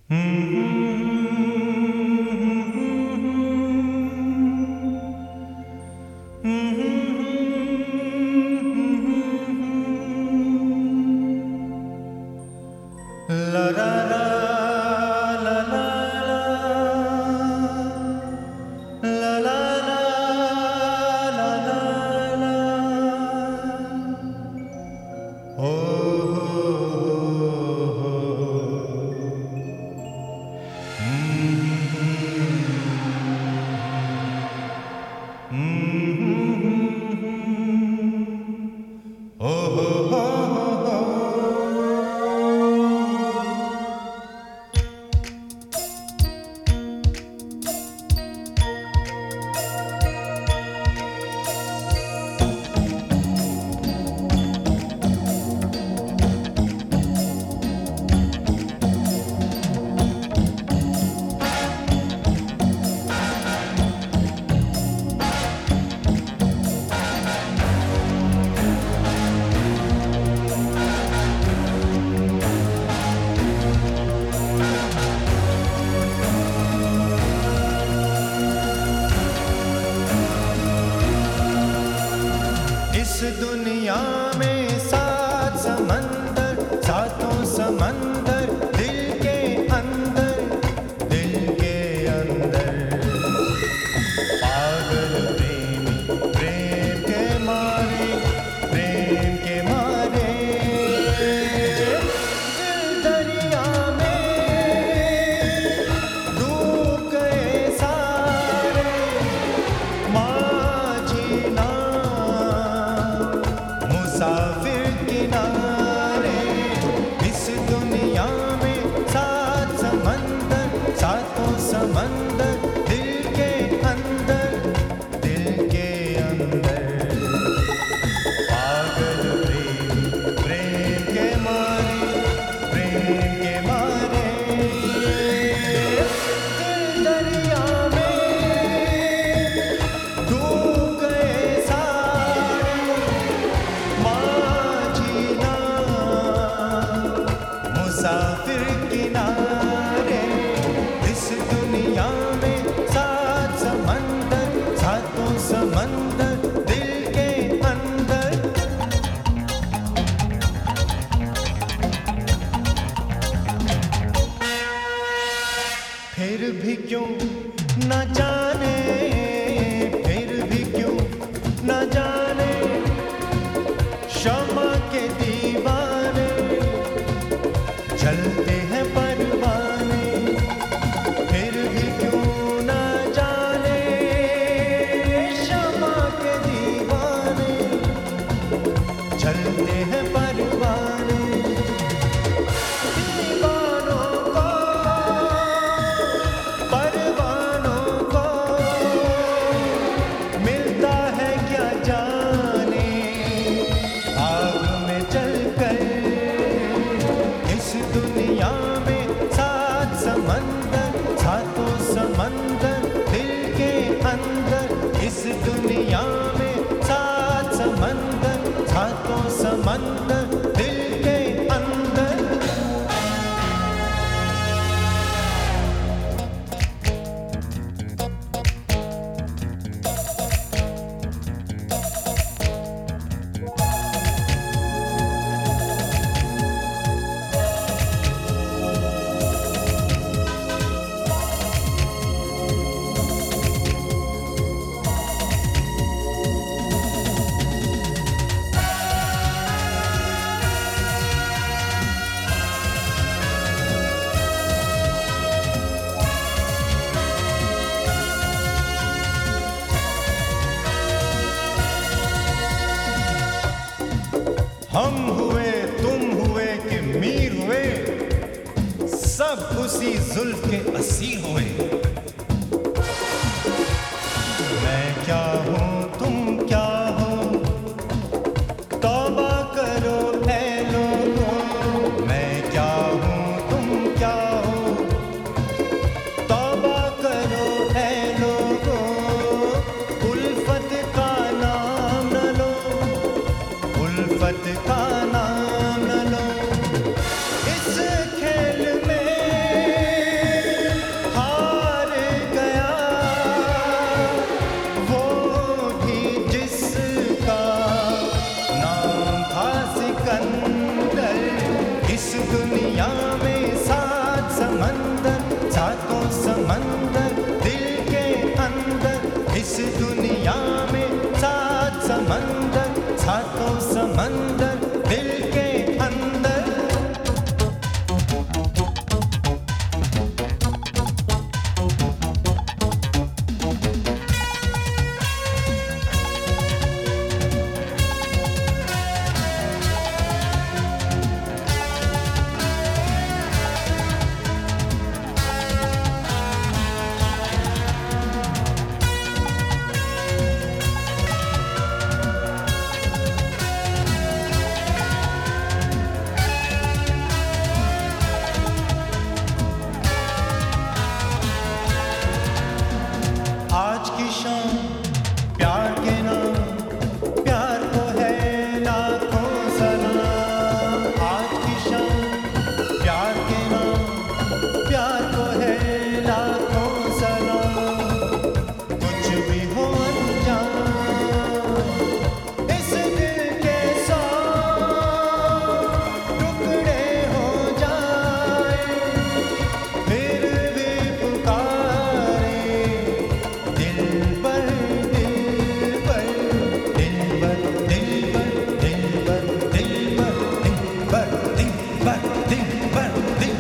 La la la la la la la la la la इस दुनिया में सात समंदर, सातों समंदर दिल के अंदर, दिल के अंदर। पागल प्रेमी प्रेम के मारे, प्रेम के मारे। दिल दरिया में डूब गए सारे, माझी ना मुसाफिर किनारे। इस दुनिया में सात समंदर, सातों समंदर दिल के अंदर, दिल के अंदर। पागल प्रेमी प्रेम के मारे, प्रेम के मारे। दिल दरिया में डूब गए सारे, मुसाफिर किनारे। इस दुनिया में सात समंदर, सातों समंदर दिल के अंदर। फिर भी क्यों न जाने, फिर भी क्यों न जाने, शमा के दीवाने चलते हैं परवाने। फिर भी क्यों न जाने, शमा के दीवाने चलते हैं परवाने। दीवानों को, परवानों को मिलता है क्या जाने, आग में जलकर। इस दुनिया में सात समंदर, सातों समंदर दिल के अंदर। इस दुनिया में सात समंदर, सातों समंदर दिल के अंदर। हम हुए, तुम हुए कि मीर हुए, सब उसी जुल्फ के असीर हुए। मैं क्या हूँ, तुम क्या हो, तौबा करो ऐ लोगों। मैं क्या हूँ, तुम क्या हो, तौबा करो ऐ लोगों। उल्फत का नाम न लो, उल्फत का नाम न लो। इस खेल में दुनिया में सात समंदर, सातों समंदर दिल के अंदर। इस दुनिया में सात समंदर, सातों समंदर दिल के अंदर। आज की शाम प्यार के नाम, प्यार को है लाखों सलाम। आज की शाम प्यार के नाम, प्यार को है लाखों सलाम। कुछ भी हो अनजान इस दिल के 100 टुकड़े हो जाए, फिर भी पुकारे दिलबर, दिलबर, दिलबर, दिलबर, दिलबर, दिलबर, दिलबर, दिलबर, दिलबर, दिलबर, दिलबर।